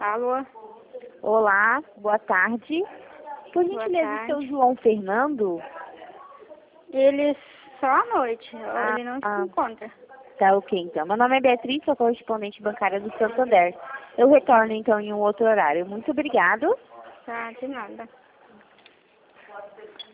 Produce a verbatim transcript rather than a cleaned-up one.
Alô? Olá, boa tarde. Por Boa gentileza, tarde. seu João Fernando? Ele só à noite, Ah, ele não se ah, encontra. tá ok, então. Meu nome é Beatriz, sou correspondente bancária do Santander. Eu retorno, então, em um outro horário. Muito obrigado. Tá, de nada.